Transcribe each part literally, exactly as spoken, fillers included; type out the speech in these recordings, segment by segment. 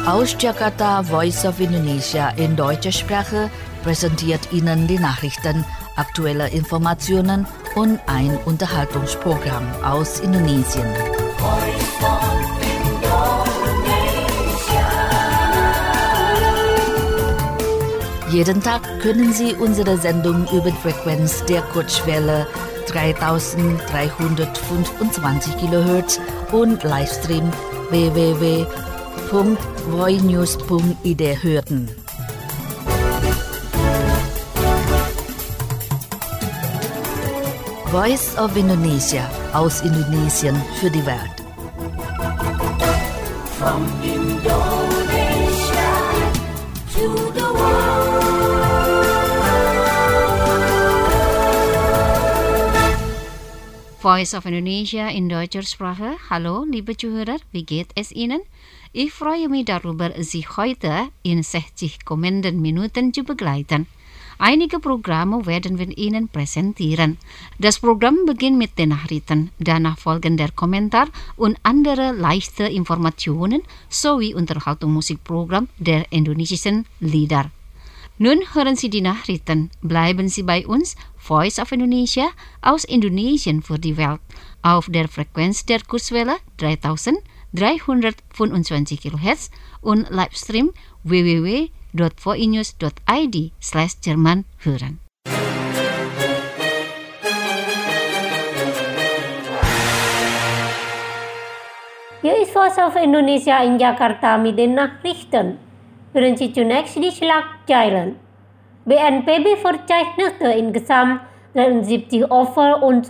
Aus Jakarta, Voice of Indonesia in deutscher Sprache präsentiert Ihnen die Nachrichten, aktuelle Informationen und ein Unterhaltungsprogramm aus Indonesien. Jeden Tag können Sie unsere Sendung über die Frequenz der Kurzwelle dreitausenddreihundertfünfundzwanzig Kilohertz und Livestream w w w punkt voinews punkt i d hören. Voice of Indonesia aus Indonesien für die Welt. From Indonesia to the Voice of Indonesia in deutscher Sprache. Hallo, liebe Zuhörer, wie geht es Ihnen? Ich freue mich darüber, Sie heute in sechzig kommenden Minuten zu begleiten. Einige Programme werden wir Ihnen präsentieren. Das Programm beginnt mit den Nachrichten, danach folgen der Kommentar und andere leichte Informationen sowie Unterhaltungsmusikprogramm der indonesischen Lieder. Nun hören Sie die Nachrichten. Bleiben Sie bei uns, Voice of Indonesia aus Indonesien für die Welt, auf der Frequenz der Kurzwelle dreitausenddreihundertfünfundzwanzig Kilohertz und Livestream w w w punkt voinews punkt i d slash Jerman hören. Hier ist Voice of Indonesia in Jakarta mit den Nachrichten. Hören Sie zunächst die Schlagzeilen. B N P B verzeichnete insgesamt dreiundsiebzig Opfer und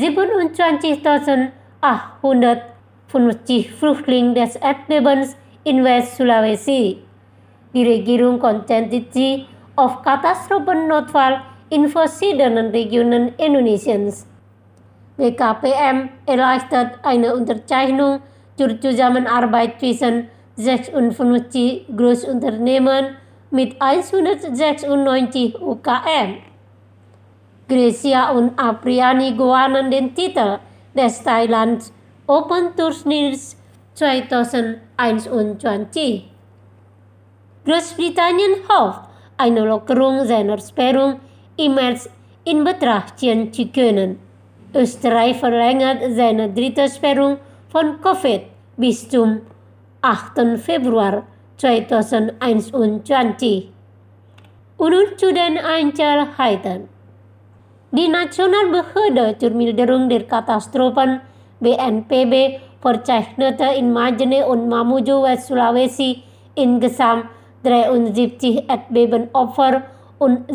siebenundzwanzigtausendachthundertfünfzig Flüchtlinge des Erdbebens in West-Sulawesi. Die Regierung konzentriert sich auf Katastrophennotfall in verschiedenen Regionen Indonesiens. B K P M erleichtert eine Unterzeichnung zur Zusammenarbeit zwischen sechsundfünfzig Großunternehmen mit hundertsechsundneunzig U K M. Gracia und Apriani gewannen den Titel des Thailand Open Turniers zweitausendeinundzwanzig. Großbritannien hofft, eine Lockerung seiner Sperrung im März in Betracht ziehen zu können. Österreich verlängert seine dritte Sperrung von Covid bis zum achten Februar zweitausendeinundzwanzig. Und nun zu den Einzelheiten. Die Nationalbehörde zur Milderung der Katastrophen B N P B verzeichnete in Majene und Mamuju, West-Sulawesi insgesamt dreiundsiebzig Erdbebenopfer und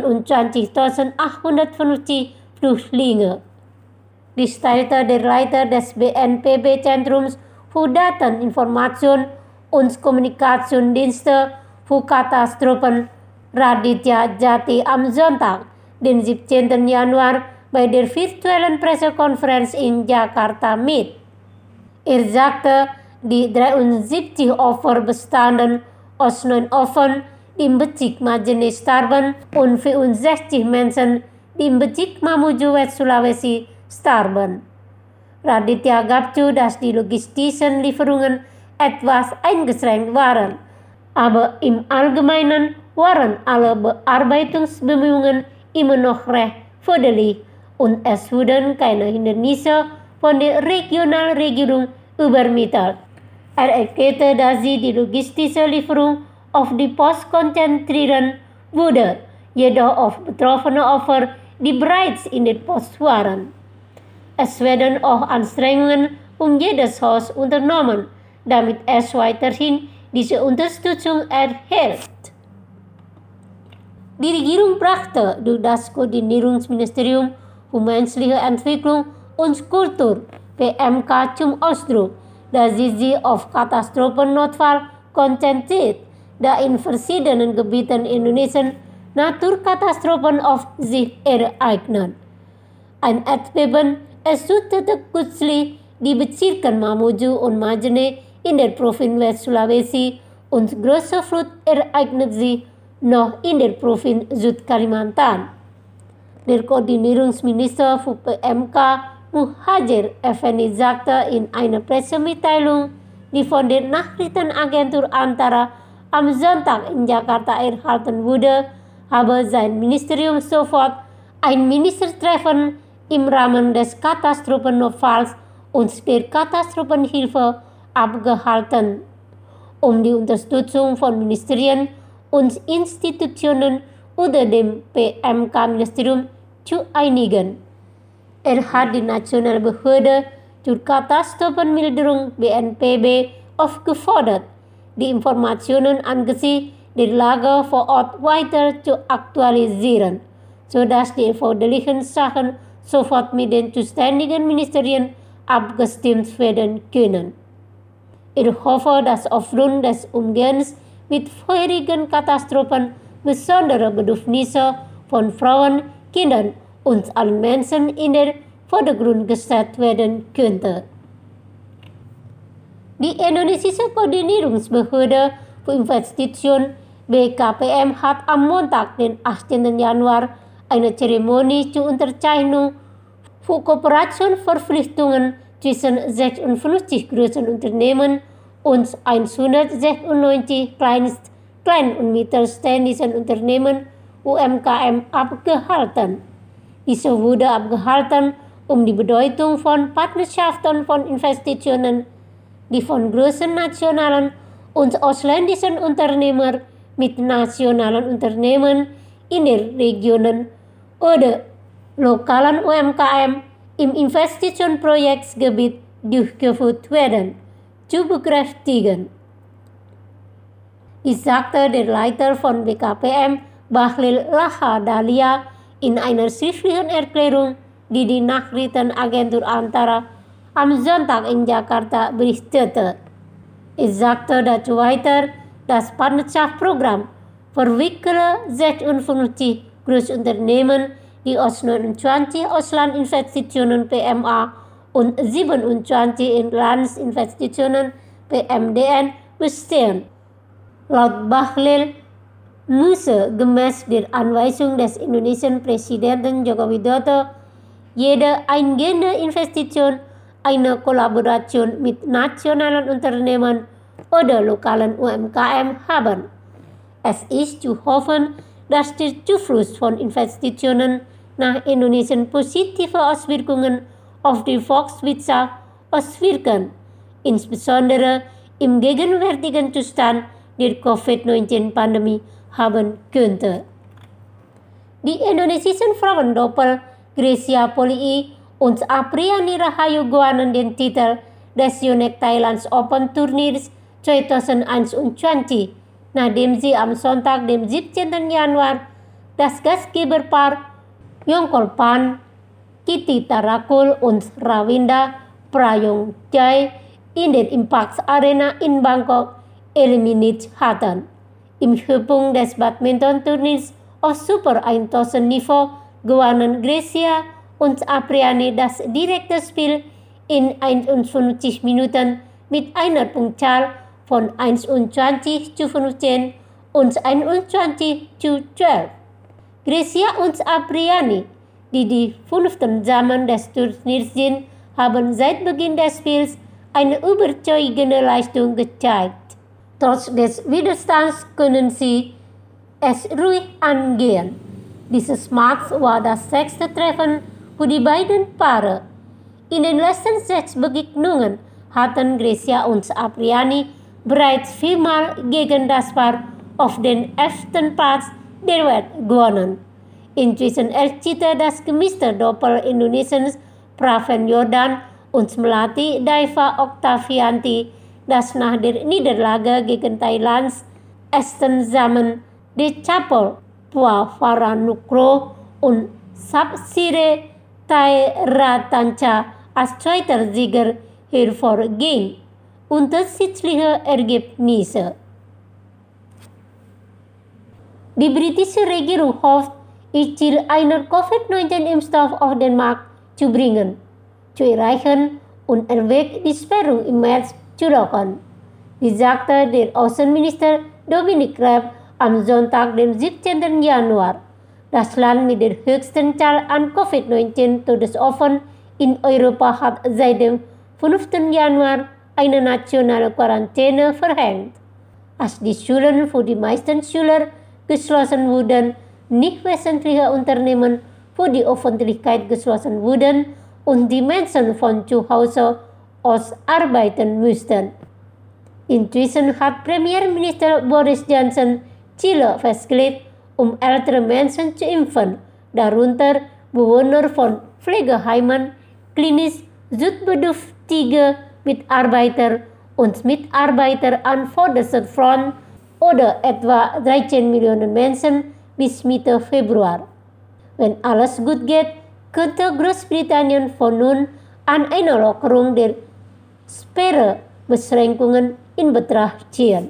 siebenundzwanzigtausendachthundertfünfzig Flüchtlinge. Dies teilte der Leiter des B N P B-Zentrums für Dateninformation und Kommunikationsdienste für Katastrophen Raditya Jati am Sonntag, den siebzehnten Januar, bei der virtuellen Pressekonferenz in Jakarta mit. Er sagte, die dreiundsiebzig Opfer bestanden aus neun Opfern, die im Bezirk Majene starben, und vierundsechzig Menschen, die im Bezirk Mamuju, West-Sulawesi starben. Raditya gab zu, dass die logistischen Lieferungen etwas eingeschränkt waren, aber im Allgemeinen waren alle Bearbeitungsbemühungen immer noch recht förderlich und es wurden keine Hindernisse von der Regionalregierung übermittelt. Er erklärte, dass sie die logistische Lieferung auf die Post konzentrieren würde, jedoch auf betroffene Opfer, die bereits in der Post waren. Es werden auch Anstrengungen um jedes Haus unternommen, damit es weiterhin diese Unterstützung erhält. Die Regierung brachte durch das Koordinierungsministerium für menschliche Entwicklung und Kultur P M K zum Ausdruck, dass sie sich auf Katastrophennotfall konzentriert, da in verschiedenen Gebieten Indonesiens Naturkatastrophen oft sich ereignen. Ein Erdbeben erschütterte kürzlich die Bezirke Mamuju und Majene in der Provinz West-Sulawesi und große Flut ereignet sich noch in der Provinz Südkalimantan. Der Koordinierungsminister für P M K Muhajir Effendi sagte in einer Pressemitteilung, die von der Nachrichtenagentur Antara am Sonntag in Jakarta erhalten wurde, habe sein Ministerium sofort ein Ministertreffen im Rahmen des Katastrophennotfalls und der Katastrophenhilfe abgehalten, um die Unterstützung von Ministerien und Institutionen unter dem P M K-Ministerium zu einigen. Er hat die Nationale Behörde zur Katastrophenmilderung B N P B aufgefordert, die Informationen angesichts der Lage vor Ort weiter zu aktualisieren, sodass die erforderlichen Sachen sofort mit den zuständigen Ministerien abgestimmt werden können. Ich hoffe, dass aufgrund des Umgehens mit vorherigen Katastrophen besondere Bedürfnisse von Frauen, Kindern und allen Menschen in den Vordergrund gestellt werden könnte. Die Indonesische Koordinierungsbehörde für Investitionen B K P M hat am Montag, den achtzehnten Januar, eine Zeremonie zur Unterzeichnung für Kooperationsverpflichtungen zwischen sechsundfünfzig größeren Unternehmen und hundertsechsundneunzig Kleinst-, Klein- und Mittelständischen Unternehmen U M K M abgehalten. Diese wurde abgehalten, um die Bedeutung von Partnerschaften von Investitionen, die von großen nationalen und ausländischen Unternehmern mit nationalen Unternehmen in den Regionen oder lokalen U M K M im Investitionsprojektsgebiet durchgeführt werden, zu bekräftigen. Dies sagte der Leiter von B K P M, Bahlil Lahadalia, in einer schriftlichen Erklärung, die die Nachrichtenagentur Antara am Sonntag in Jakarta berichtete. Er sagte dazu weiter, das Partnerschaftsprogramm verwickle sechsundfünfzig Großunternehmen, die aus neunundzwanzig Auslandinvestitionen P M A und siebenundzwanzig Inlandsinvestitionen P M D N bestehen. Laut Bahlil müsse gemäß der Anweisung des indonesischen Präsidenten Joko Widodo jede eingehende Investition eine Kollaboration mit nationalen Unternehmen oder lokalen U M K M haben. Es ist zu hoffen, dass der Zufluss von Investitionen nach Indonesien positive Auswirkungen auf die Volkswirtschaft auswirken, insbesondere im gegenwärtigen Zustand der Covid neunzehn-Pandemie haben könnte. Die indonesischen Frauendoppel Grecia Polii und Apriani Rahayu gewannen den Titel des Yonex Thailands Open Turniers zweitausendeinundzwanzig, nachdem sie am Sonntag, dem siebzehnten Januar, das Gastgeberpaar Yongkolpan, Kitty Tarakul und Rawinda Prayongchai in der Impact Arena in Bangkok eliminiert hatten. Im Höhepunkt des Badminton-Turniers auf Super tausend Niveau gewannen Grecia und Apriani das direkte Spiel in einundfünfzig Minuten mit einer Punktzahl von einundzwanzig zu fünfzehn und einundzwanzig zu zwölf. Grecia und Apriani, die die fünften Damen des Turniers sind, haben seit Beginn des Spiels eine überzeugende Leistung gezeigt. Trotz des Widerstands können sie es ruhig angehen. Dieses Match war das sechste Treffen für die beiden Paare. In den letzten sechs Begegnungen hatten Grecia und Apriani bereits viermal gegen das Paar auf den elften Platz der Welt gewonnen. Inzwischen erzielte das gemischte Doppel Indonesiens Praven Jordan und Melati Daiva Oktavianti, das nach der Niederlage gegen Thailands Esten Zaman de Chapel Puavaranukroh und Sapsire Thairattancha als zweiter Sieger hervorging. Unterschiedliche Ergebnisse. Die britische Regierung hofft, ihr Ziel einer Covid neunzehn-Impfstoff auf den Markt zu bringen, zu erreichen und erwägt die Sperrung im März zu lockern. Dies sagte der Außenminister Dominic Raab am Sonntag, dem siebzehnten Januar. Das Land mit der höchsten Zahl an Covid neunzehn-Todesopfern in Europa hat seit dem fünften Januar eine nationale Quarantäne verhängt. Als die Schulen für die meisten Schüler geschlossen wurden, nicht wesentliche Unternehmen für die Öffentlichkeit geschlossen wurden und die Menschen von zu Hause aus arbeiten mussten. Inzwischen hat Premierminister Boris Johnson Ziele festgelegt, um ältere Menschen zu impfen, darunter Bewohner von Pflegeheimen, klinisch suchtbedürftige Mitarbeiter und Mitarbeiter an vorderster Front oder etwa dreizehn Millionen Menschen bis Mitte Februar. Wenn alles gut geht, könnte Großbritannien von nun an eine Lockerung der Sperrebeschränkungen in Betracht ziehen.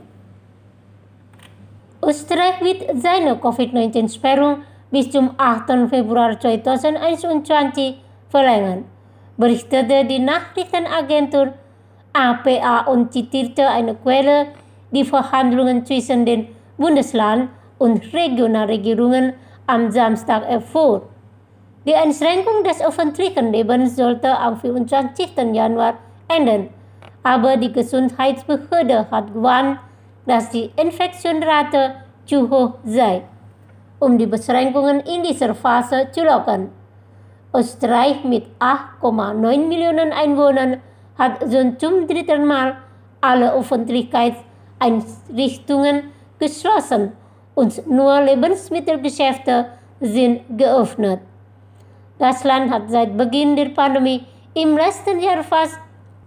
Österreich wird seine Covid neunzehn Sperrung bis zum achten Februar zweitausendeinundzwanzig verlängern, berichtete die Nachrichtenagentur A P A und zitierte eine Quelle, die Verhandlungen zwischen den Bundesland- und Regionalregierungen am Samstag erfuhr. Die Einschränkung des öffentlichen Lebens sollte am vierundzwanzigsten Januar enden, aber die Gesundheitsbehörde hat gewarnt, dass die Infektionsrate zu hoch sei, um die Beschränkungen in dieser Phase zu lockern. Österreich mit acht Komma neun Millionen Einwohnern hat schon zum dritten Mal alle Öffentlichkeitseinrichtungen geschlossen und nur Lebensmittelgeschäfte sind geöffnet. Das Land hat seit Beginn der Pandemie im letzten Jahr fast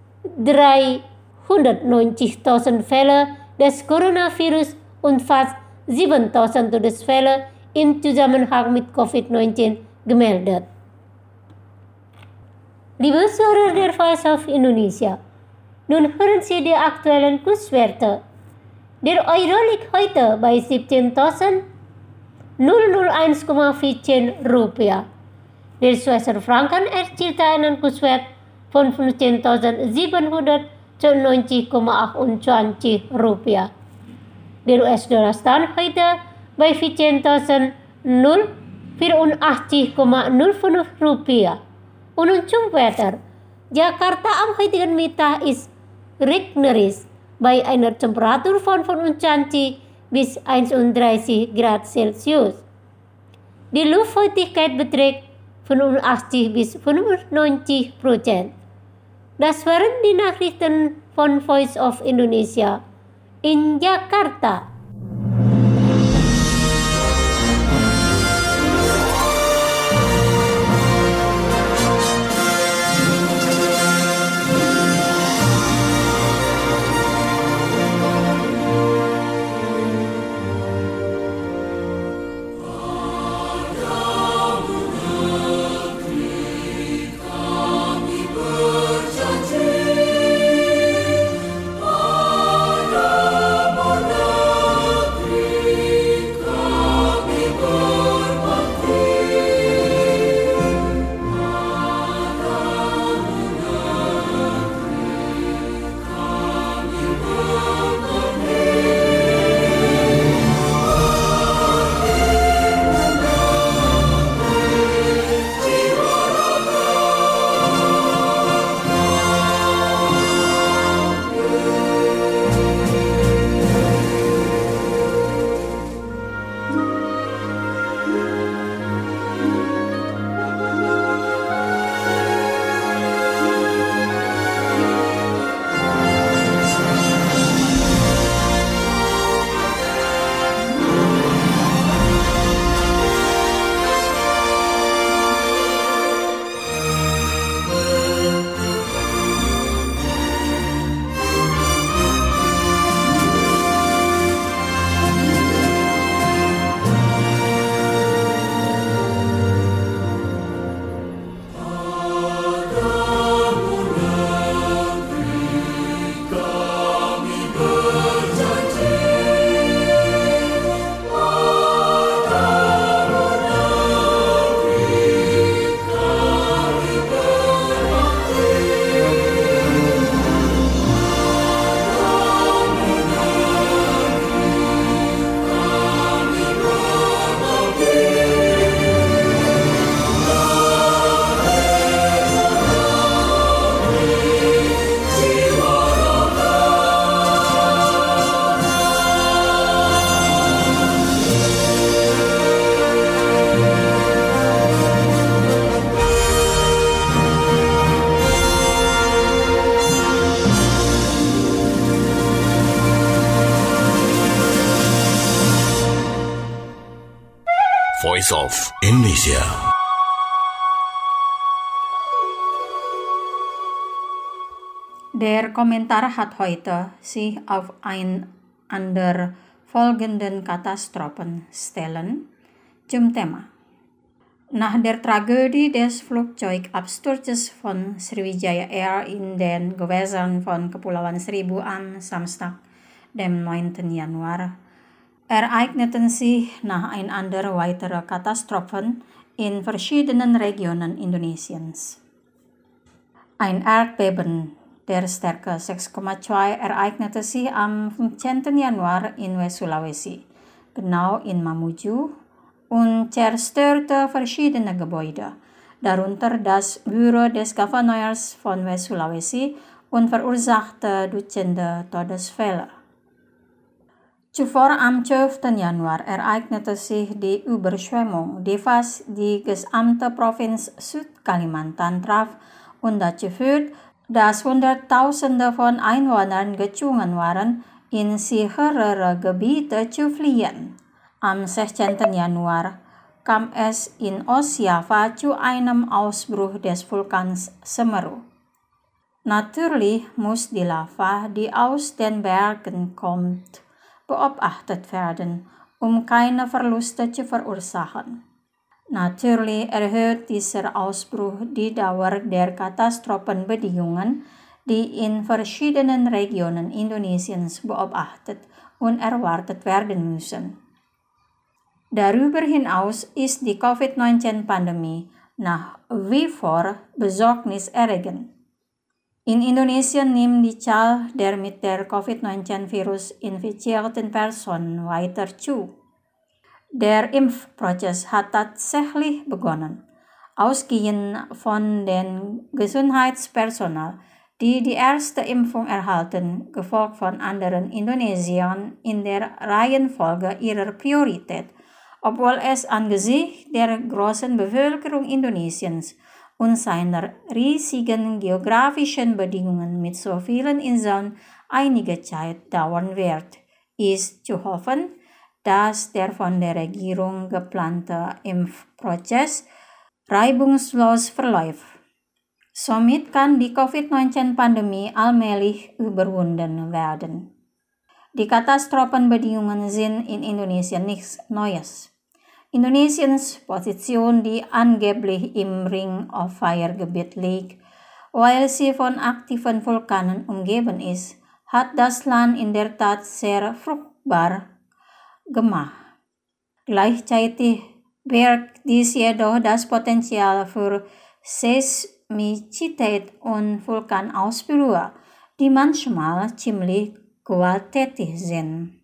dreihundertneunzigtausend Fälle des Coronavirus und fast siebentausend Todesfälle im Zusammenhang mit Covid neunzehn gemeldet. Liebe Zuhörer der Voice of Indonesia, nun hören Sie die aktuellen Kurswerte. Der Euro liegt heute bei siebzehntausendeins Komma vierzehn Rupiah. Der Schweizer Franken erzielte einen Kurswert von fünfzehntausendsiebenhundertneunzig Komma achtundzwanzig Rupiah. Der U S-Dollar stand heute bei vierzehntausendvierundachtzig Komma null fünf Rupiah. Und nun zum Wetter. Jakarta am heutigen Mittag ist regnerisch bei einer Temperatur von fünfundzwanzig bis einunddreißig Grad Celsius. Die Luftfeuchtigkeit beträgt fünfundachtzig bis fünfundneunzig Prozent. Das waren die Nachrichten von Voice of Indonesia in Jakarta. Berjanji pada Voice of Indonesia. Der Kommentar hat heute sich auf ein ander folgenden Katastrophen stellen zum Thema. Nach der Tragödie des Flugzeugabsturzes von Sriwijaya Air in den Gewässern von Kepulauan Seribu am Samstag, dem neunten Januar, ereigneten sich nacheinander weitere Katastrophen in verschiedenen Regionen Indonesiens. Ein Erdbeben der Stärke sechs Komma zwei ereignete sich am fünfzehnten Januar in West Sulawesi, genau in Mamuju, und zerstörte verschiedene Gebäude, darunter das Büro des Gouverneurs von West Sulawesi, und verursachte Dutzende Todesfälle. Zuvor am zwölften Januar ereignete sich die Überschwemmung, die fast die gesamte Provinz Südkalimantan traf und dazu führte, dass Hunderttausende von Einwohnern gezwungen waren, in sicherere Gebiete zu fliehen. Am sechzehnten Januar kam es in Ostjava zu einem Ausbruch des Vulkans Semeru. Natürlich muss die Lava, die aus den Bergen kommt, beobachtet werden, um keine Verluste zu verursachen. Natürlich erhöht dieser Ausbruch die Dauer der Katastrophenbedingungen, die in verschiedenen Regionen Indonesiens beobachtet und erwartet werden müssen. Darüber hinaus ist die Covid neunzehn-Pandemie nach wie vor besorgniserregend. In Indonesien nimmt die Zahl der mit der Covid neunzehn-Virus infizierten Personen weiter zu. Der Impfprozess hat tatsächlich begonnen. Ausgehend von den Gesundheitspersonal, die die erste Impfung erhalten, gefolgt von anderen Indonesiern in der Reihenfolge ihrer Priorität, obwohl es angesichts der großen Bevölkerung Indonesiens und seiner riesigen geografischen Bedingungen mit so vielen Inseln einige Zeit dauern wird, ist zu hoffen, dass der von der Regierung geplante Impfprozess reibungslos verläuft. Somit kann die Covid neunzehn-Pandemie allmählich überwunden werden. Die Katastrophenbedingungen sind in Indonesien nichts Neues. Indonesiens Position, die angeblich im Ring of Fire Gebiet liegt, weil sie von aktiven Vulkanen umgeben ist, hat das Land in der Tat sehr fruchtbar gemacht. Gleichzeitig birgt dies jedoch das Potenzial für Seismizität und Vulkanausbrüche, die manchmal ziemlich gewalttätig sind.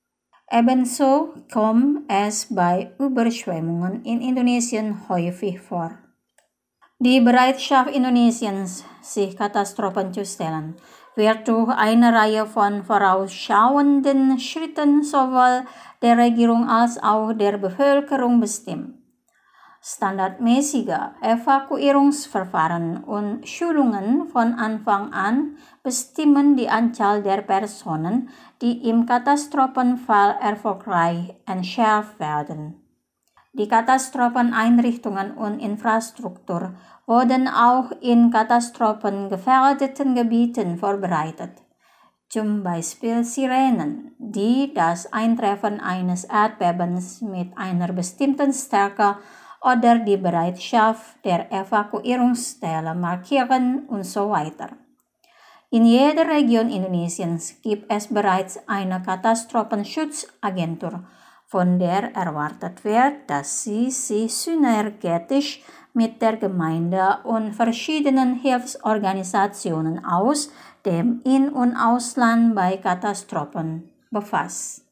Ebenso kommt es bei Überschwemmungen in Indonesien häufig vor. Die Bereitschaft Indonesiens, sich Katastrophen zu stellen, wird durch eine Reihe von vorausschauenden Schritten sowohl der Regierung als auch der Bevölkerung bestimmt. Standardmäßige Evakuierungsverfahren und Schulungen von Anfang an bestimmen die Anzahl der Personen, die im Katastrophenfall erfolgreich entschärft werden. Die Katastropheneinrichtungen und Infrastruktur wurden auch in katastrophengefährdeten Gebieten vorbereitet. Zum Beispiel Sirenen, die das Eintreffen eines Erdbebens mit einer bestimmten Stärke oder die Bereitschaft der Evakuierungsstelle markieren und so weiter. In jeder Region Indonesiens gibt es bereits eine Katastrophenschutzagentur, von der erwartet wird, dass sie sich synergetisch mit der Gemeinde und verschiedenen Hilfsorganisationen aus dem In- und Ausland bei Katastrophen befasst.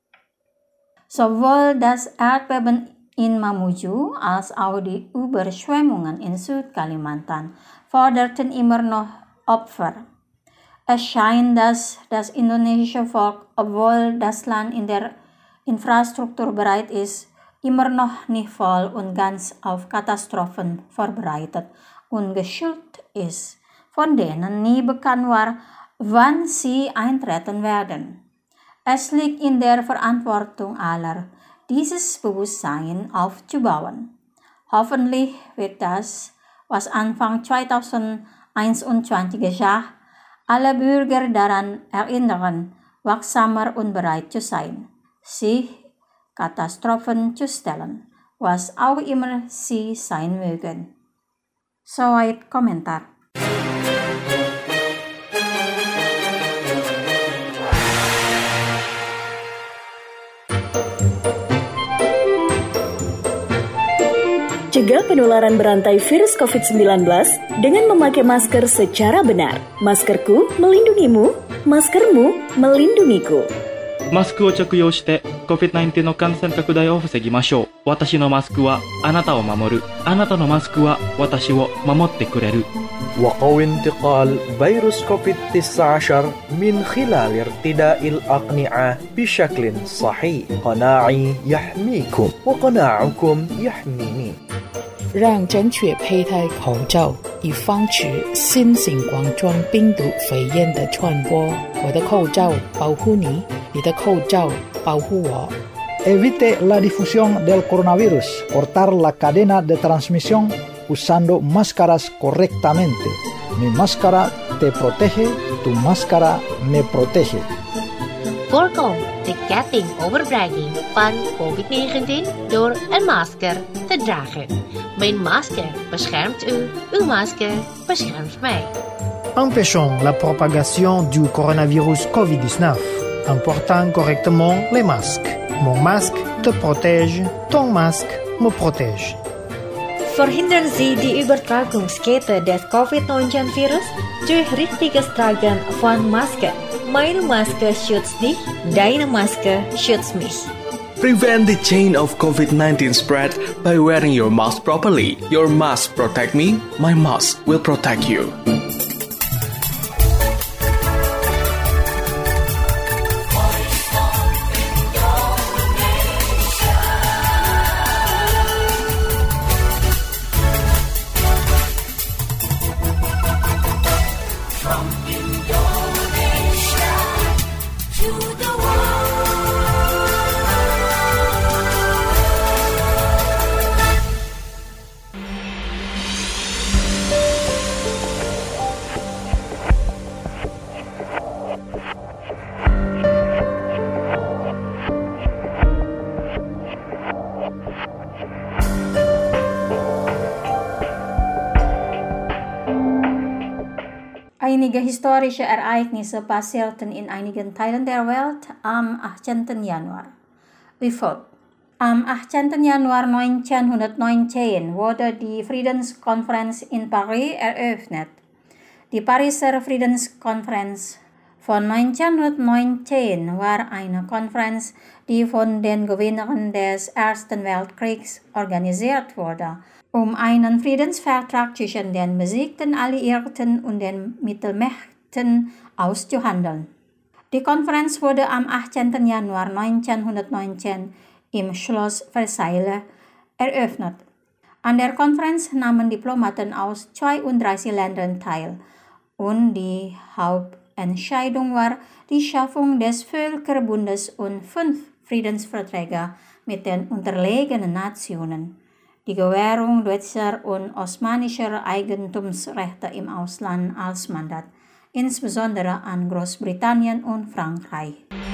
Sowohl das Erdbeben in Mamuju als auch die Überschwemmungen in Südkalimantan forderten immer noch Opfer. Es scheint, dass das indonesische Volk, obwohl das Land in der Infrastruktur bereit ist, immer noch nicht voll und ganz auf Katastrophen vorbereitet und geschult ist, von denen nie bekannt war, wann sie eintreten werden. Es liegt in der Verantwortung aller, dieses Bewusstsein aufzubauen. Hoffentlich wird das, was Anfang zweitausendeinundzwanzig geschah, alle Bürger daran erinnern, wachsamer und bereit zu sein, sich Katastrophen zu stellen, was auch immer sie sein mögen. Soweit Kommentar. Cegah penularan berantai virus covid sembilan belas dengan memakai masker secara benar. Maskerku melindungimu, maskermu melindungiku. マスクを着用して コビッドナインティーン の感染拡大を防ぎましょう。私のマスクはあなたを守る。あなたのマスクは私を守ってくれる。 وقوي انتقال فيروس كوفيد تسعة عشر من خلال ارتداء الأقنعة بشكل صحيح. قناعي يحميكم وقناعكم يحميني. 让正确佩戴口罩，以防止新型冠状病毒肺炎的传播。我的口罩保护你，你的口罩保护我。 Evite la difusión del coronavirus. Cortar la cadena de transmisión usando máscaras correctamente. Mi máscara te protege, tu máscara me protege. Voorkom de ketting overbrenging van covid negentien door een masker te dragen. Mijn masker beschermt u, uw masker beschermt mij. Empêchons la propagation du coronavirus covid dix-neuf en portant correctement les masques. Mon masque te protège, ton masque me protège. Verhindern Sie die Übertragungskette des covid neunzehn Virus durch richtiges Tragen von Masken. Meine Maske schützt dich, deine Maske schützt mich. Prevent the chain of covid nineteen spread by wearing your mask properly. Your mask protect me, my mask will protect you. Einige historische Ereignisse passierten in einigen Teilen der Welt am achtzehnten Januar. Wie folgt. Am achtzehnten Januar neunzehnhundertneunzehn wurde die Friedenskonferenz in Paris eröffnet. Die Pariser Friedenskonferenz von neunzehnhundertneunzehn war eine Konferenz, die von den Gewinnern des Ersten Weltkriegs organisiert wurde, um einen Friedensvertrag zwischen den besiegten Alliierten und den Mittelmächten auszuhandeln. Die Konferenz wurde am achtzehnten Januar neunzehnhundertneunzehn im Schloss Versailles eröffnet. An der Konferenz nahmen Diplomaten aus zweiunddreißig Ländern teil und die Hauptentscheidung war die Schaffung des Völkerbundes und fünf Friedensverträge mit den unterlegenen Nationen. Die Gewährung deutscher und osmanischer Eigentumsrechte im Ausland als Mandat, insbesondere an Großbritannien und Frankreich.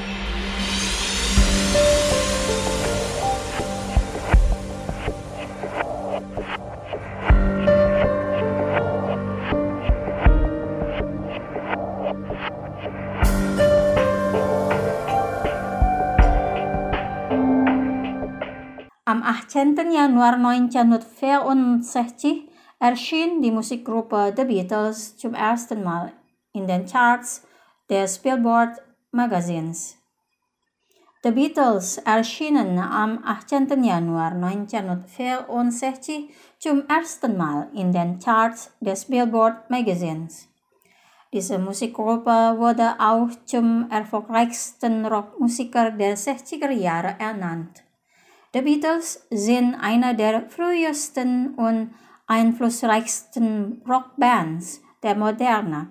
Am achtzehnten Januar neunzehnhundertvierundsechzig erschien die Musikgruppe The Beatles zum ersten Mal in den Charts des Billboard Magazins. The Beatles erschienen am achtzehnten Januar neunzehnhundertvierundsechzig zum ersten Mal in den Charts des Billboard Magazins. Diese Musikgruppe wurde auch zum erfolgreichsten Rockmusiker der sechziger Jahre ernannt. The Beatles sind eine der frühesten und einflussreichsten Rockbands der Moderne.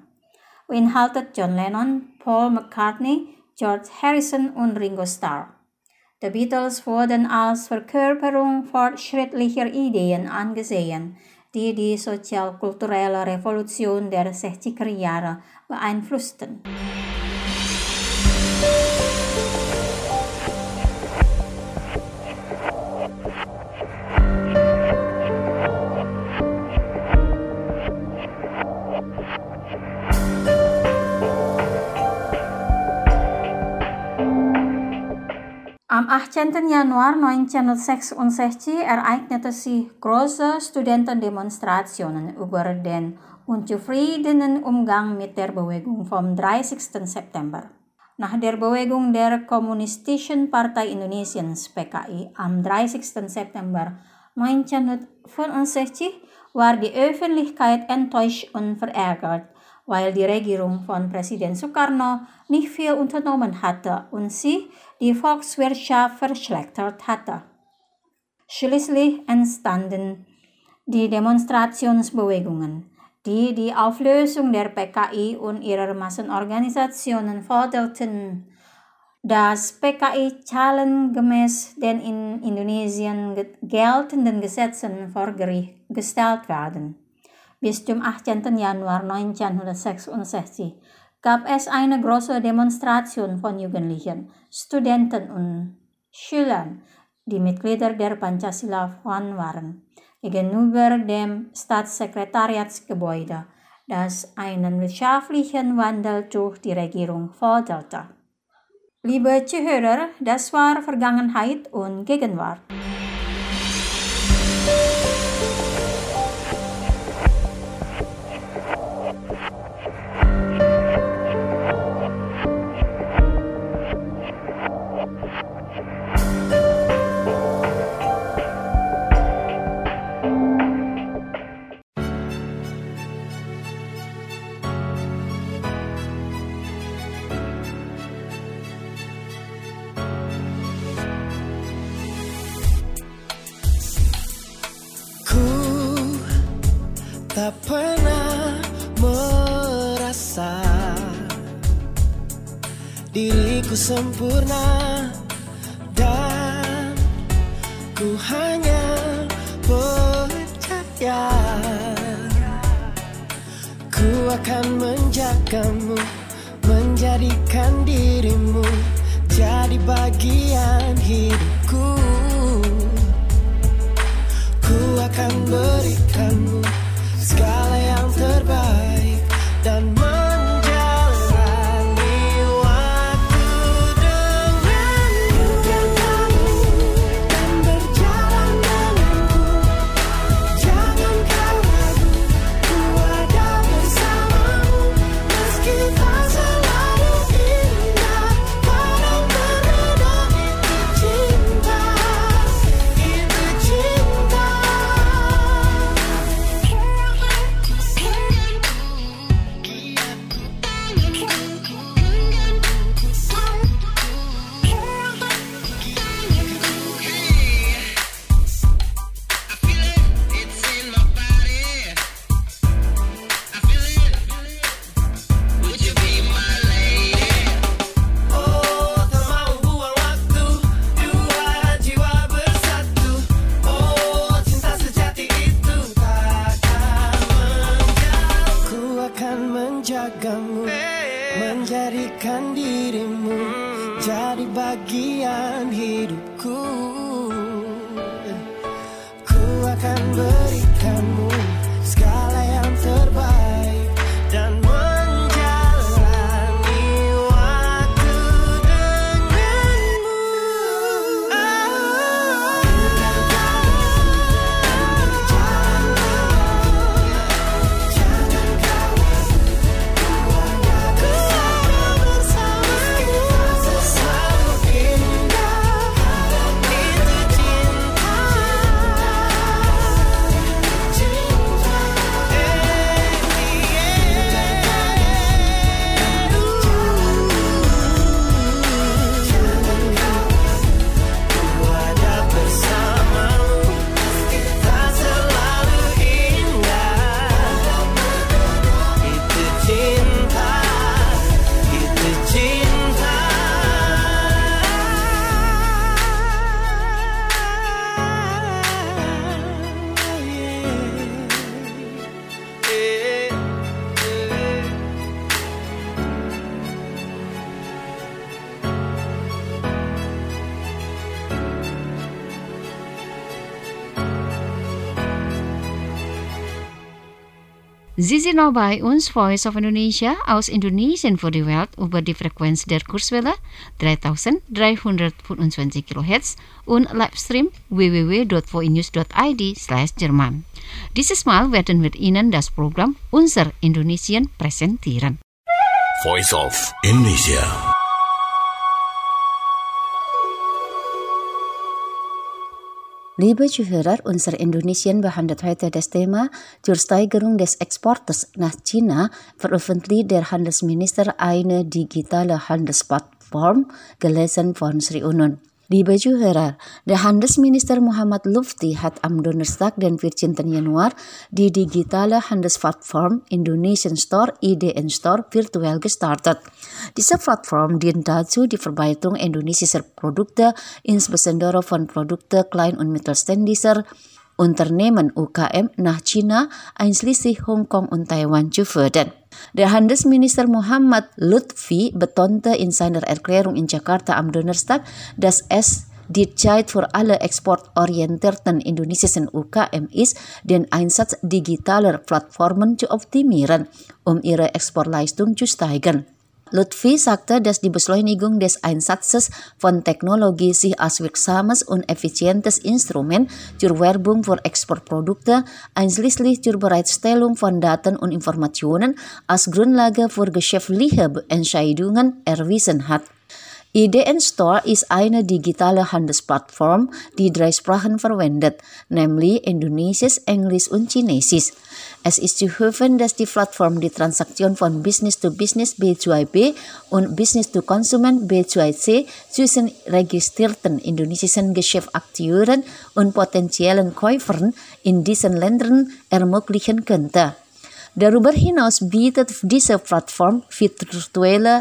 Beinhaltet John Lennon, Paul McCartney, George Harrison und Ringo Starr. De Beatles worden als verkörperung fortschrittlicher Ideen angesehen, die die sozial-kulturelle Revolution der sechziger Jahre beeinflussten. Am achtzehnten Januar neunzehnhundertsechsundsechzig ereignete sich große Studentendemonstrationen über den unzufriedenen Umgang mit der Bewegung vom dreißigsten September. Nach der Bewegung der Kommunistischen Partei Indonesiens P K I am dreißigsten September neunzehnhundertfünfundsechzig war die Öffentlichkeit enttäuscht und verärgert, weil die Regierung von Präsident Sukarno nicht viel unternommen hatte und sich die Volkswirtschaft verschlechtert hatte. Schließlich entstanden die Demonstrationsbewegungen, die die Auflösung der P K I und ihrer Massenorganisationen forderten. Das P K I-Zahlen gemäß den in Indonesien geltenden Gesetzen vor Gericht gestellt werden. Bis zum achtzehnten Januar neunzehnhundertsechsundsechzig gab es eine große Demonstration von Jugendlichen, Studenten und Schülern, die Mitglieder der Pancasila-Front waren, gegenüber dem Staatssekretariatsgebäude, das einen wirtschaftlichen Wandel durch die Regierung forderte. Liebe Zuhörer, das war Vergangenheit und Gegenwart. Tak pernah merasa diriku sempurna dan ku hanya percaya ku akan menjagamu, menjadikan dirimu jadi bagian hidupku. Ku akan berikanmu segala yang terbaik dan menjalani waktu denganmu dan berjalan denganku. Jangan kau ragu, ku ada bersamamu meski tak selalu indah. Walau berbeda itu cinta, itu cinta. Menjagamu, menjadikan dirimu jadi bagian hidupku. Ku akan berikanmu segala yang terbaik dan menjalani waktu denganmu. Sie sind noch bei uns, Voice of Indonesia, aus Indonesien für die Welt über die Frequenz der Kurzwelle dreitausenddreihundertfünfundzwanzig Kilohertz und Livestream w w w dot voinews dot i d slash Jerman. Dieses Mal werden wir Ihnen das Programm Unser Indonesien präsentieren. Voice of Indonesia. Liebe Zuhörer, unser Indonesien behandelt heute das Thema zur Steigerung des Exportes nach China, veröffentlicht der Handelsminister eine digitale Handelsplattform, gelesen von Sri Unun. Liebe Zuhörer, der Handelsminister Muhammad Lutfi hat am Donnerstag, den vierzehnten Januar, die digitale Handelsplattform Indonesian Store I D N Store virtuell gestartet. Diese Plattform dient dazu, die Verbreitung indonesischer Produkte, insbesondere von Produkten klein- und mittelständischer Unternehmen U K M nach China, einschließlich Hongkong und Taiwan, zu fördern. Der Handelsminister Muhammad Lutfi betonte in seiner Erklärung in Jakarta am Donnerstag, dass es die Zeit für alle exportorientierten indonesischen U K M ist, den Einsatz digitaler Plattformen zu optimieren, um ihre Exportleistung zu steigern. Lutfi sagte, dass die Beschleunigung des Einsatzes von Technologie sich als wirksames und effizientes Instrument zur Werbung für Exportprodukte, einschließlich zur Bereitstellung von Daten und Informationen, als Grundlage für geschäftliche Entscheidungen erwiesen hat. I D N Store ist eine digitale Handelsplattform, die drei Sprachen verwendet, nämlich Indonesisch, Englisch und Chinesisch. Es ist zu hoffen, dass die Plattform die Transaktion von Business to Business B zwei B und Business to Consumer B zwei C zwischen registrierten indonesischen Geschäftsakteuren und potenziellen Käufern in diesen Ländern ermöglichen könnte. Darüber hinaus bietet diese Plattform virtuelle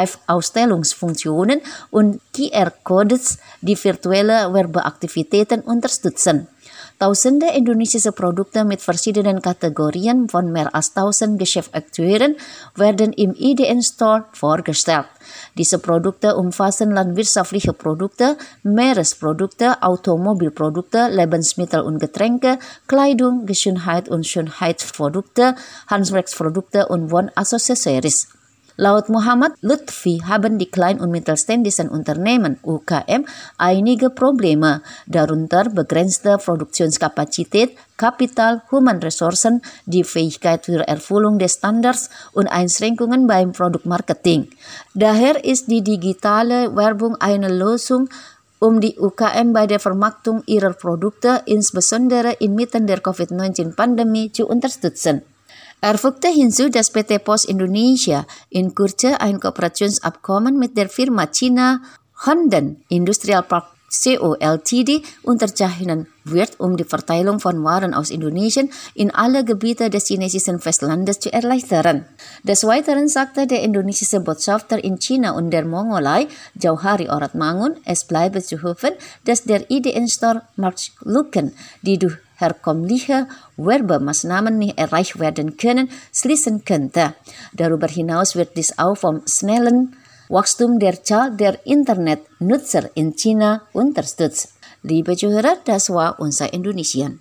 Live-Ausstellungsfunktionen und Q R-Codes, die virtuelle Werbeaktivitäten unterstützen. Tausende indonesische Produkte mit verschiedenen Kategorien von mehr als tausend Geschäftsakteuren werden im I D N Store vorgestellt. Diese Produkte umfassen landwirtschaftliche Produkte, Meeresprodukte, Automobilprodukte, Lebensmittel und Getränke, Kleidung, Gesundheit und Schönheitsprodukte, Handwerksprodukte und Wohnaccessoires. Laut Muhammad Lutfi haben die kleinen und mittelständischen Unternehmen U K M einige Probleme, darunter begrenzte Produktionskapazität, Kapital, Humanressourcen, die Fähigkeit zur Erfüllung des Standards und Einschränkungen beim Produktmarketing. Daher ist die digitale Werbung eine Lösung, um die U K M bei der Vermarktung ihrer Produkte, insbesondere inmitten der Covid neunzehn Pandemie, zu unterstützen. Er fügte hinzu, dass P T Pos Indonesia in Kürze ein Kooperationsabkommen mit der Firma China Honden Industrial Park Co Ltd unterzeichnen wird, um die Verteilung von Waren aus Indonesien in alle Gebiete des chinesischen Festlandes zu erleichtern. Des Weiteren sagte der indonesische Botschafter in China und der Mongolei, Jauhari Oratmangun, es bleibe zu hoffen, dass der I D N Store Marktlücken, die durch herkömmliche Werbemaßnahmen nicht erreicht werden können, schließen könnte. Darüber hinaus wird dies auch vom schnellen Wachstum der Zahl der Internetnutzer in China unterstützt. Liebe Zuhörer, das war unser Indonesien.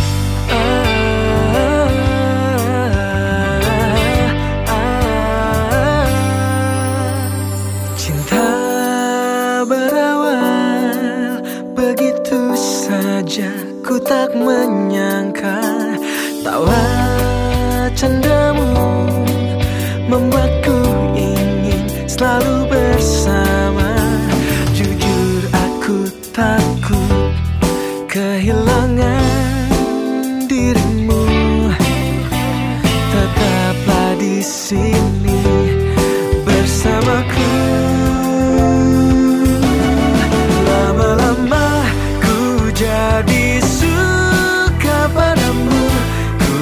Cinta berawal begitu saja, ku tak menyangka tawa candamu membuatku ingin selalu bersama. Jujur aku takut kehilangan dirimu. Tetaplah di sini bersamaku. Lama-lama ku jadi suka padamu, ku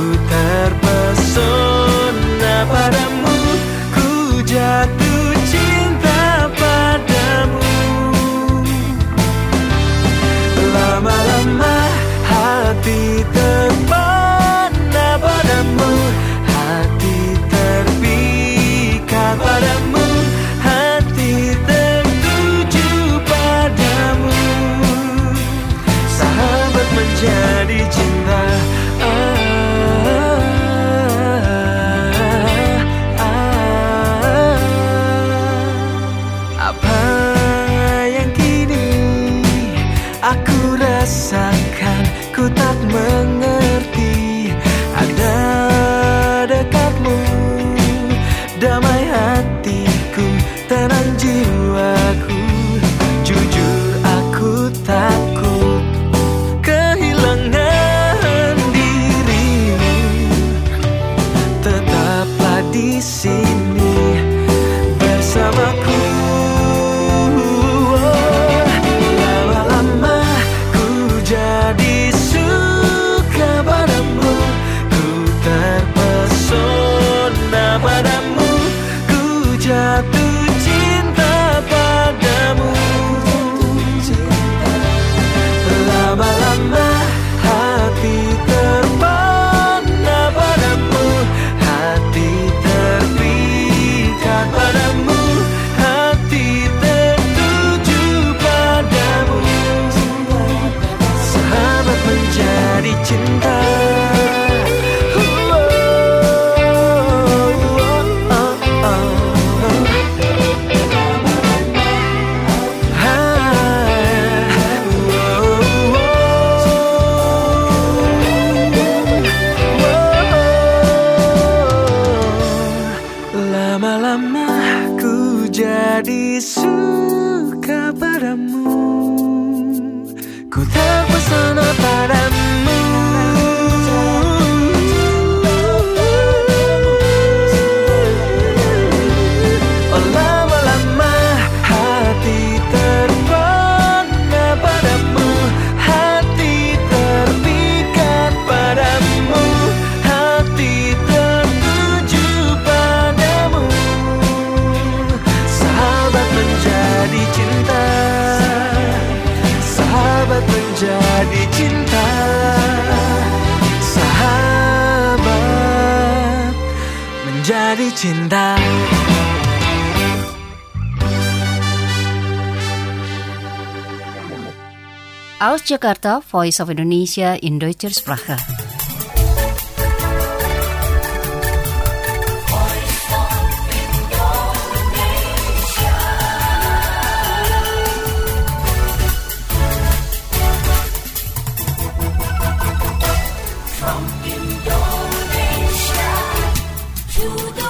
terpesona padamu, ku jatuh cinta padamu. Lama-lama hatiku, tenang jiwaku. Jujur aku takut kehilangan dirimu. Tetaplah di sini bersamaku. Lama-lama ku jadi suka padamu, ku terpesona padamu, ku jatuh cinta padamu. Lama-lama hati terpana padamu, hati terpikat padamu, hati tertuju padamu. Sahabat menjadi cinta. Lama-lama ku jadi suka padamu, ku terpesona padamu. Oh, lama-lama hati terpana padamu, hati terpikat padamu, hati tertuju padamu. Sahabat menjadi cinta, sahabat menjadi cinta, sahabat menjadi cinta. Aus Jakarta, Voice of Indonesia in Deutscher Sprache. From Indonesia to the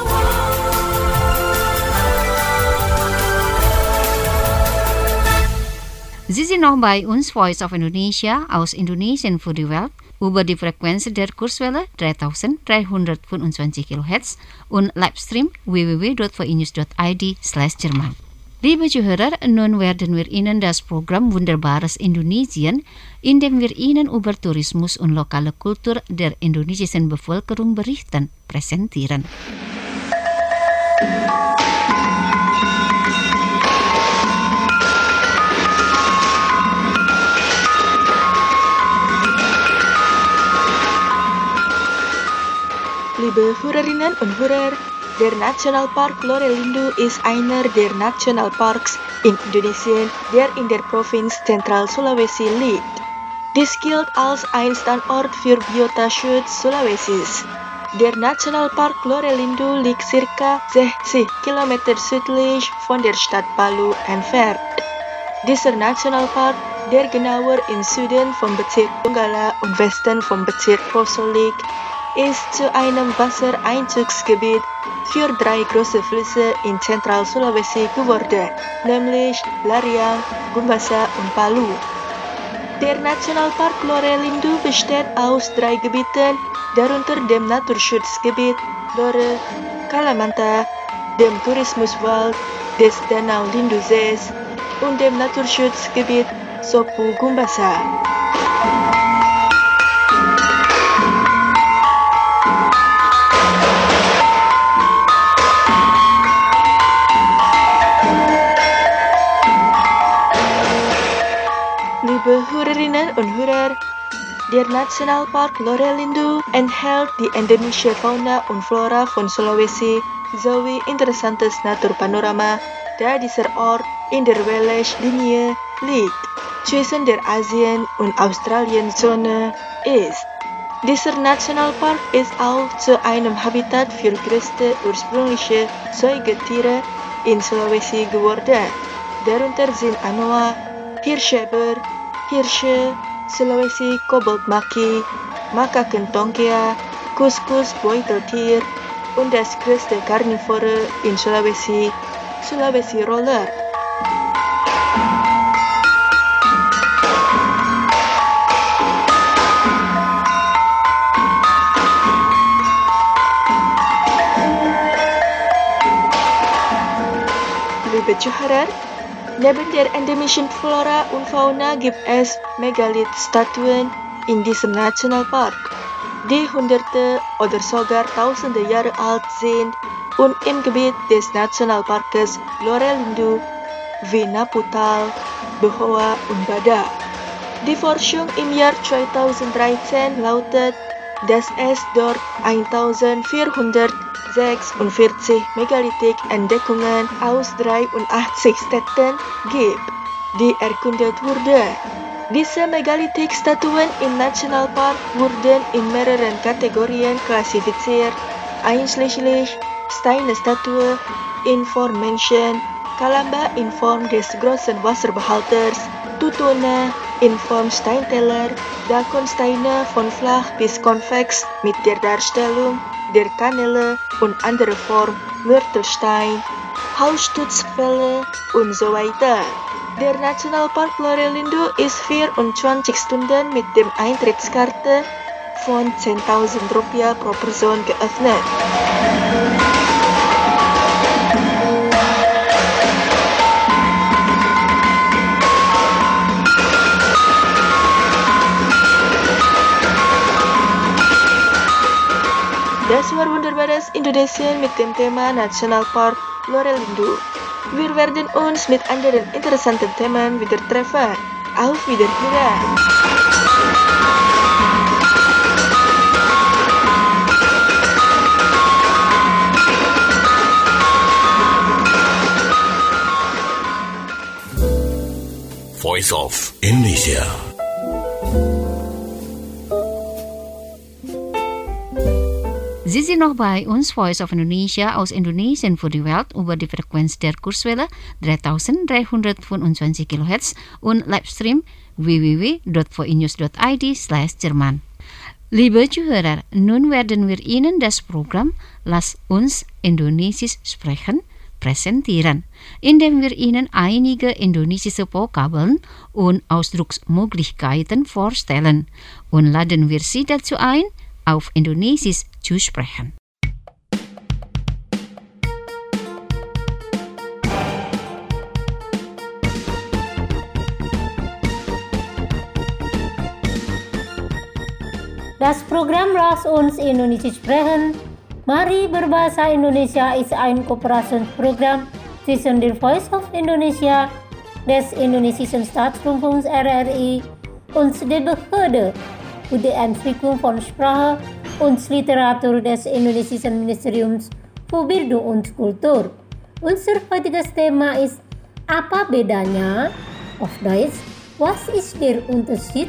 Sie sind noch bei uns, Voice of Indonesia, aus Indonesien für die Welt, über die Frequenz der Kurswelle dreitausenddreihundertfünfundzwanzig Kilohertz und Livestream w w w dot v i news dot i d slash Jerman. Liebe Zuhörer, nun werden wir Ihnen das Programm Wunderbares Indonesien, in dem wir Ihnen über Tourismus und lokale Kultur der indonesischen Bevölkerung berichten, präsentieren. Liebe Hörerinnen und Hörer, der Nationalpark Lorelindo ist einer der Nationalparks in Indonesien, der in der Provinz Zentral Sulawesi liegt. Dies gilt als ein Standort für Biotaschutz Sulawesis. Der Nationalpark Lorelindo liegt circa sechzig Kilometer südlich von der Stadt Palu entfernt. Dieser Nationalpark, der genauer im Süden vom Bezirk Donggala und Westen vom Bezirk Poso liegt, ist zu einem Wassereinzugsgebiet für drei große Flüsse in Zentral Sulawesi geworden, nämlich Lariang, Gumbasa und Palu. Der Nationalpark Lorelindo besteht aus drei Gebieten, darunter dem Naturschutzgebiet Lore Kalamanta, dem Tourismuswald des Danau-Lindu-Sees und dem Naturschutzgebiet Sopu Gumbasa. Liebe Hörerinnen und Hörer, der Nationalpark Lorelindo enthält die endemische Fauna und Flora von Sulawesi sowie interessantes Naturpanorama, da dieser Ort in der Welsh-Linie liegt, zwischen der Asien- und Australienzone ist. Dieser Nationalpark ist auch zu einem Habitat für größte ursprüngliche Säugetiere in Sulawesi geworden. Darunter sind Anoa, Hirschäber, Hirsche, Sulawesi Koboldmaki, Makaken Tongkea, Kuskus Beuteltier, und das größte Karnivore in Sulawesi, Sulawesi Roller. Liebe Zuhörer, neben der endemischen Flora und Fauna gibt es Megalith-Statuen in diesem Nationalpark, die Hunderte oder sogar Tausende Jahre alt sind und im Gebiet des Nationalparkes Lore Lindu, Naputal, Behoa und Bada. Die Forschung im Jahr zweitausenddreizehn lautet, dass es dort eintausendvierhundertsechsundvierzig Megalithic-Entdeckungen aus dreiundachtzig Städten gibt, die erkundet wurden. Diese Megalithic-Statuen im Nationalpark wurden in mehreren Kategorien klassifiziert, einschließlich Steinestatue in Form Menschen, Kalamba in Form des großen Wasserbehälters, Tutune in Form Steinteller, Dakonsteine von flach bis konvex mit der Darstellung der Kanäle und andere Form Mörtelstein, Hausstutzpfähle und so weiter. Der Nationalpark Lore Lindu ist vierundzwanzig Stunden mit dem Eintrittskarte von zehntausend Rupiah pro Person geöffnet. Das war wunderbares Indonesien mit dem Thema Nationalpark Lore Lindu. Wir werden uns mit anderen interessanten Themen wieder treffen. Auf Wiederhören! Voice of Indonesia. Sie sind noch bei uns, Voice of Indonesia aus Indonesien für die Welt über die Frequenz der Kurzwelle dreitausenddreihundertfünfundzwanzig Kilohertz und Livestream w w w punkt voinews punkt i d slash Jerman. Liebe Zuhörer, nun werden wir Ihnen das Programm Lass uns Indonesisch sprechen präsentieren, indem wir Ihnen einige indonesische Vokabeln und Ausdrucksmöglichkeiten vorstellen und laden wir Sie dazu ein, auf Indonesisch zu sprechen. Das Programm Lass uns Indonesisch sprechen. Mari berbahasa Indonesia ist ein Kooperationsprogramm zwischen der Voice of Indonesia, des Indonesischen Staatsrundfunks R R I und der Behörde für die Entwicklung von Sprache und Literatur des Indonesischen Ministeriums für Bildung und Kultur. Unser heutiges Thema ist Apa bedanya? Auf Deutsch, was ist der Unterschied?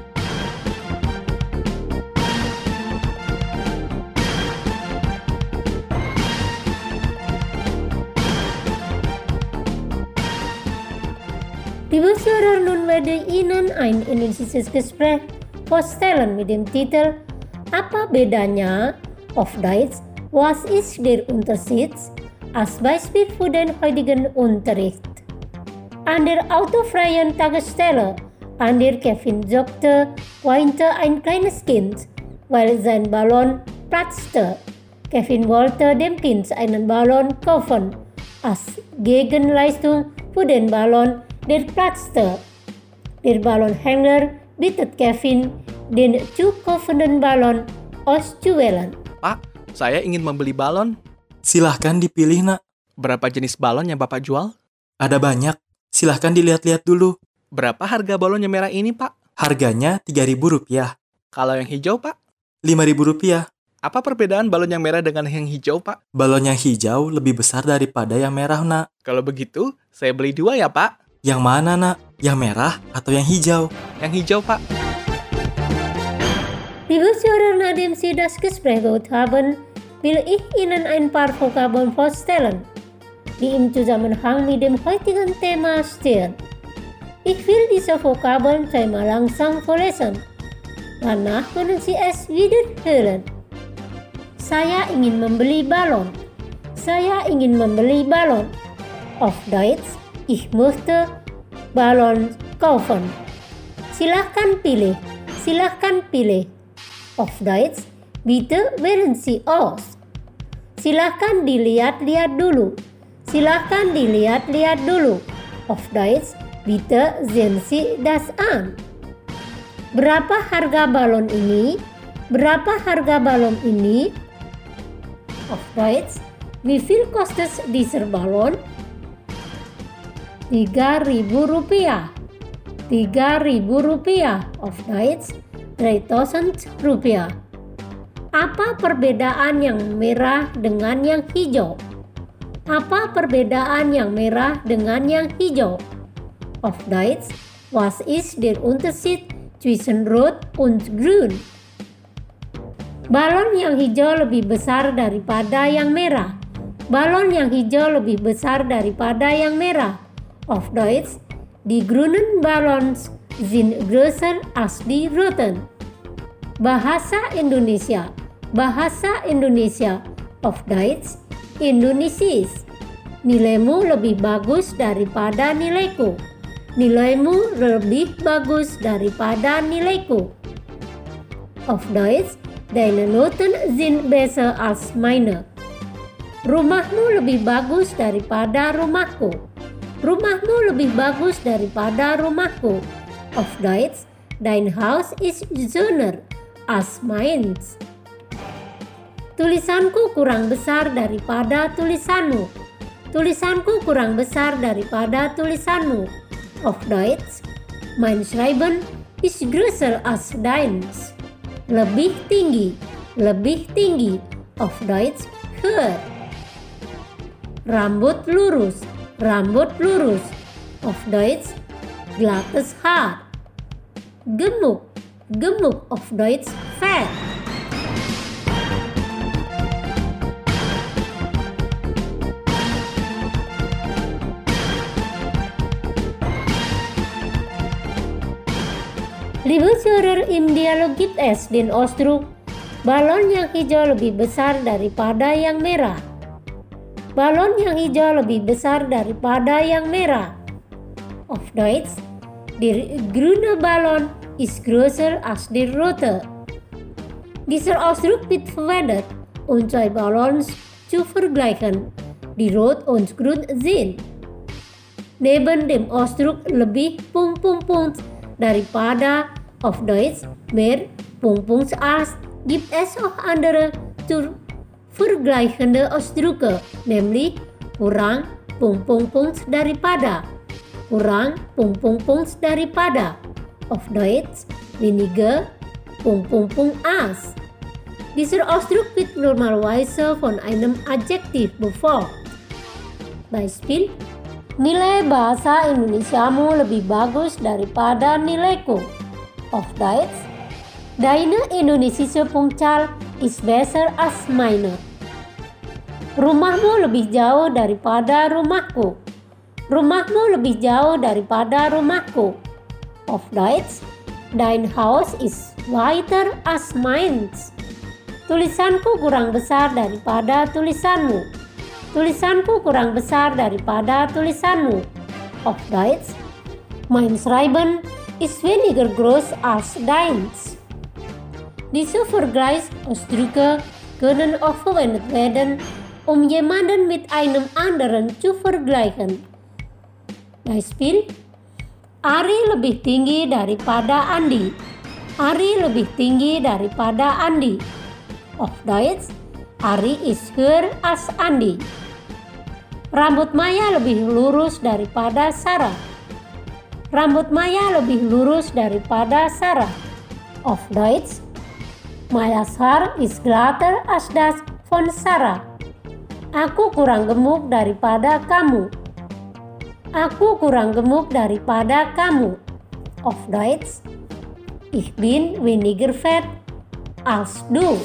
Liebe Zuhörer, nun werde ich Ihnen ein indonesisches Gespräch vorstellen mit dem Titel Apa bedanya? Auf Deutsch, was ist der Unterschied? Als Beispiel für den heutigen Unterricht. An der autofreien Tagesstelle, an der Kevin joggte, weinte ein kleines Kind, weil sein Ballon platzte. Kevin wollte dem Kind einen Ballon kaufen, als Gegenleistung für den Ballon, der platzte. Der Ballonhändler bittet Kevin, den zu kaufenden Ballon auszuwählen. Pak, saya ingin membeli balon. Silahkan dipilih, nak. Berapa jenis balon yang Bapak jual? Ada banyak. Silahkan dilihat-lihat dulu. Berapa harga balon yang merah ini, Pak? Harganya tiga ribu rupiah. Kalau yang hijau, Pak? lima ribu rupiah. Apa perbedaan balon yang merah dengan yang hijau, Pak? Balon yang hijau lebih besar daripada yang merah, nak. Kalau begitu, saya beli dua ya, Pak. Yang mana, nak? Yang merah atau yang hijau? Yang hijau, Pak. Liebe Zuhörer, nachdem Sie das Gespräch gehört haben, will ich Ihnen ein paar Vokabeln vorstellen, die im Zusammenhang mit dem heutigen Thema stehen. Ich will diese Vokabeln zweimal langsam vorlesen. Danach können Sie es wiederholen. Saya ingin membeli balon. Saya ingin membeli balon. Auf Deutsch, ich möchte Ballon kaufen. Silahkan pilih. Silahkan pilih. Auf Deutsch, bitte wählen Sie aus. Silahkan dilihat-lihat dulu. Silahkan dilihat-lihat dulu. Auf Deutsch, bitte sehen Sie das an. Berapa harga balon ini? Berapa harga balon ini? Auf Deutsch, wie viel kostet dieser Ballon? Tiga ribu rupiah. Tiga ribu rupiah. Auf Deutsch, dreitausend rupiah. Apa perbedaan yang merah dengan yang hijau? Apa perbedaan yang merah dengan yang hijau? Auf Deutsch, was ist der Unterschied zwischen Rot und Grün? Balon yang hijau lebih besar daripada yang merah. Balon yang hijau lebih besar daripada yang merah. Auf Deutsch, die grünen Ballons sind größer als die roten. Bahasa Indonesia. Bahasa Indonesia. Auf Deutsch, Indonesisch. Nilaimu lebih bagus daripada nilaiku. Nilaimu lebih bagus daripada nilaiku. Auf Deutsch, deine Noten sind besser als meine. Rumahmu lebih bagus daripada rumahku. Rumahmu lebih bagus daripada rumahku. Auf Deutsch, dein Haus ist schöner als meins. Tulisanku kurang besar daripada tulisanmu. Tulisanku kurang besar daripada tulisanmu. Auf Deutsch, mein Schreiben ist größer als deins. Lebih tinggi, lebih tinggi. Auf Deutsch, höher. Rambut lurus, rambut lurus. Auf Deutsch, glattes Haar. Gemuk, gemuk. Auf Deutsch, fett. Liebe Zuhörer, im Dialog gibt es den Ausdruck, balon yang hijau lebih besar daripada yang merah. Balon yang hijau lebih besar daripada yang merah. Auf Deutsch, der grüne Ballon ist größer als der rote. Dieser Ausdruck wird verwendet, um zwei Ballons zu vergleichen, die rot und grün sind. Neben dem Ausdruck lebih Punkt, Punkt, Punkt daripada auf Deutsch mehr Punkt, Punkt als gibt es auch andere zu vergleichende Ausdrücke, nämlich kurang Punkt, Punkt, Punkt daripada, kurang Punkt, Punkt, Punkt daripada. Auf Deutsch weniger Punkt, Punkt, Punkt als. Dieser Ausdruck wird normalerweise von einem Adjektiv befolgt. Beispiel, nilai bahasa Indonesiamu lebih bagus daripada nilaiku. Auf Deutsch, deine indonesische Punktzahl ist besser als meine. Rumahmu lebih jauh daripada rumahku. Rumahmu lebih jauh daripada rumahku. Auf Deutsch, dein Haus ist weiter als meins. Tulisanku kurang besar daripada tulisanmu. Tulisanku kurang besar daripada tulisanmu. Auf Deutsch, mein Schreiben ist weniger groß als deins. Diese Vergleichsausdrücke können auch verwendet werden, um jemanden mit einem anderen zu vergleichen. Beispiel, Ari lebih tinggi daripada Andi. Ari lebih tinggi daripada Andi. Auf Deutsch, Ari ist höher als Andi. Rambut Maya lebih lurus daripada Sarah. Rambut Maya lebih lurus daripada Sarah. Auf Deutsch, Maya's Haar ist glatter als das von Sarah. Aku kurang gemuk daripada kamu. Aku kurang gemuk daripada kamu. Auf Deutsch, ich bin weniger fett als du.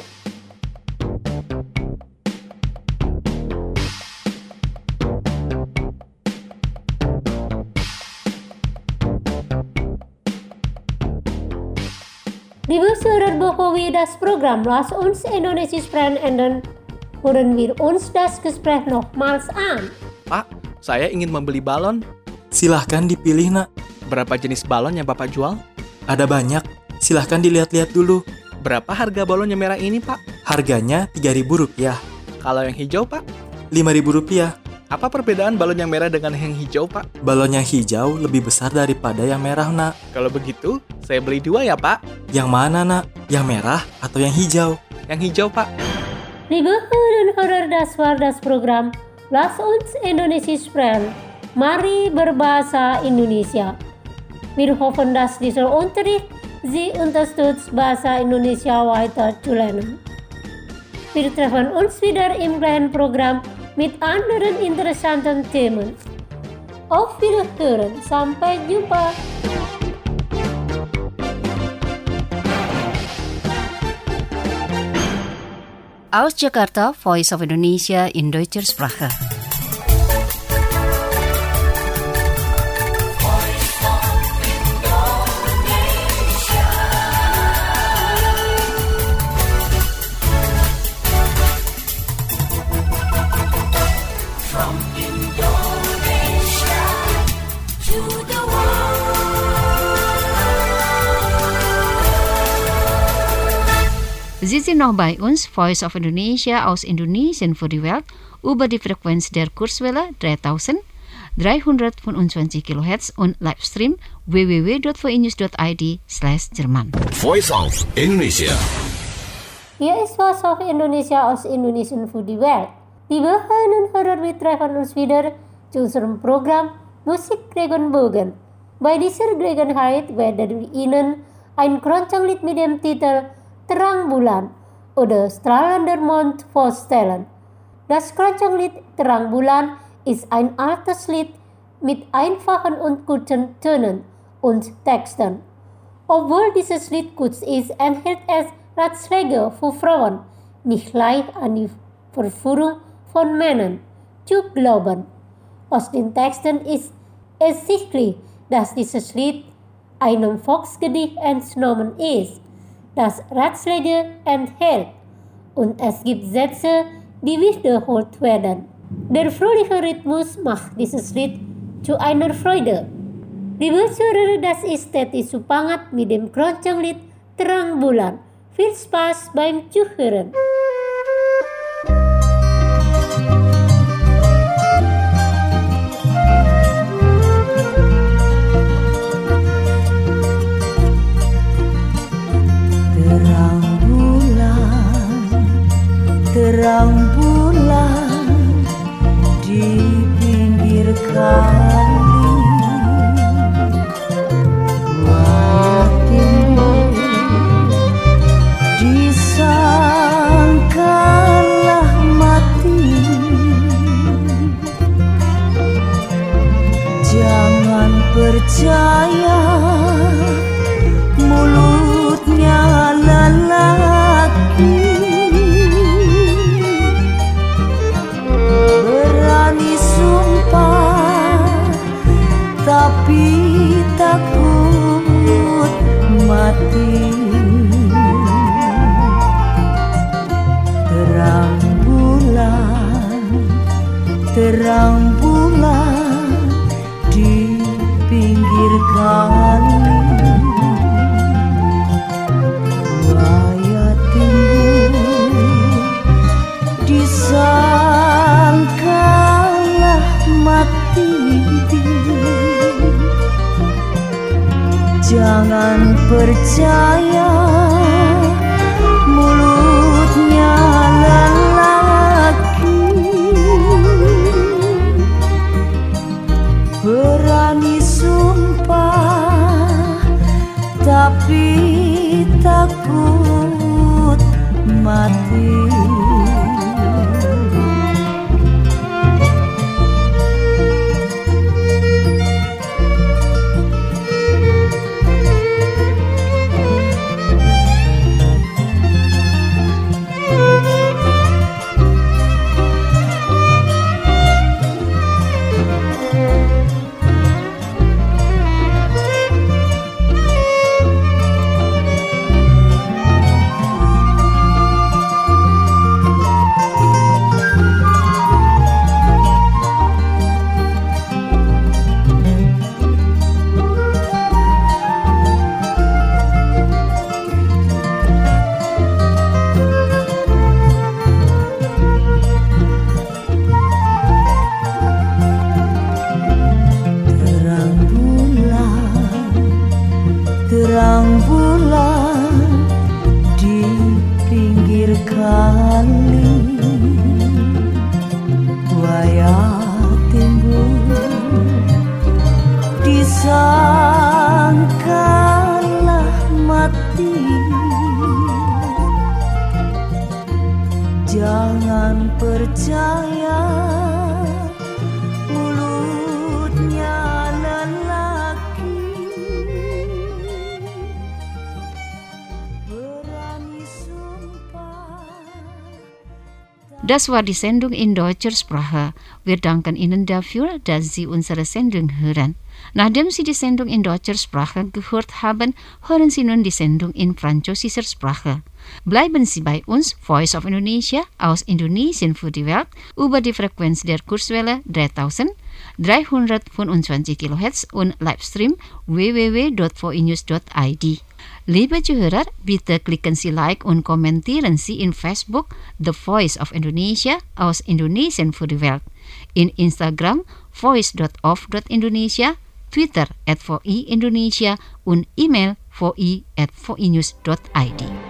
Liebe Zuhörer, bevor wir das Programm Lass uns Indonesisch sprechen enden, hören wir uns das Gespräch nochmals an. Pak, saya ingin membeli balon. Silahkan dipilih, nak. Berapa jenis balon yang Bapak jual? Ada banyak. Silahkan dilihat-lihat dulu. Berapa harga balon yang merah ini, Pak? Harganya tiga ribu rupiah. Kalau yang hijau, Pak? lima ribu rupiah. Apa perbedaan balon yang merah dengan yang hijau, Pak? Balon yang hijau lebih besar daripada yang merah, nak. Kalau begitu, saya beli dua ya, Pak. Yang mana, nak? Yang merah atau yang hijau? Yang hijau, Pak. Liebe Hörer, das war das Programm Lass uns Indonesisch sprechen. Mari berbahasa Indonesia. Wir hoffen, dass dieser Unterricht Sie unterstützt, Bahasa Indonesia weiter zu lernen. Wir treffen uns wieder im gleichen Programm mit anderen interessanten Themen. Auf Wiederhören, sampai jumpa. Aus Jakarta, Voice of Indonesia in Deutscher Sprache. Sie sind noch bei uns, Voice of Indonesia aus Indonesien für die Welt, über die Frequenz der Kurzwelle dreitausenddreihundertfünfundzwanzig Kilohertz und Livestream w w w punkt v i news punkt i d slash Jerman. Voice of Indonesia. Hier ist Voice of Indonesia aus Indonesien für die Welt. Liebe Hörerinnen und Hörer, wir treffen uns wieder zu unserem Programm Musik Regenbogen. Bei dieser Gelegenheit werden wir Ihnen ein Keronconglied mit dem Titel Terang Bulan oder Strahlender Mond vorstellen. Das Keronconglied Terang Bulan ist ein altes Lied mit einfachen und guten Tönen und Texten. Obwohl dieses Lied kurz ist, enthält es Ratschläge für Frauen, nicht leicht an die Verführung von Männern zu glauben. Aus den Texten ist ersichtlich, dass dieses Lied einem Volksgedicht entnommen ist, das Ratschläge enthält, und es gibt Sätze, die wiederholt werden. Der fröhliche Rhythmus macht dieses Lied zu einer Freude. Liebe Zuhörer, das ist Teti Supangat mit dem Keronconglied Terang Bulan. Viel Spaß beim Zuhören. Terang bulan di pinggir kali, waktu disangkalah mati. Jangan percaya mulutnya lelaki, tapi takut mati. Terang bulan, terang bulan di pinggir kali, buaya timbul disangkalah mati. Jangan percaya mulutnya lelaki, berani sumpah tapi takut mati. Das war die Sendung in deutscher Sprache. Wir danken Ihnen dafür, dass Sie unsere Sendung hören. Nachdem Sie die Sendung in deutscher Sprache gehört haben, hören Sie nun die Sendung in französischer Sprache. Bleiben Sie bei uns, Voice of Indonesia, aus Indonesien für die Welt, über die Frequenz der Kurzwelle dreitausenddreihundertfünfundzwanzig Kilohertz und Livestream w w w dot v i news dot i d. Liebe Zuhörer, bitte klicken Sie Like und kommentieren Sie in Facebook The Voice of Indonesia aus Indonesien für die Welt, in Instagram voice dot of dot indonesia, Twitter at v i indonesia und E-Mail v i at v i news dot i d.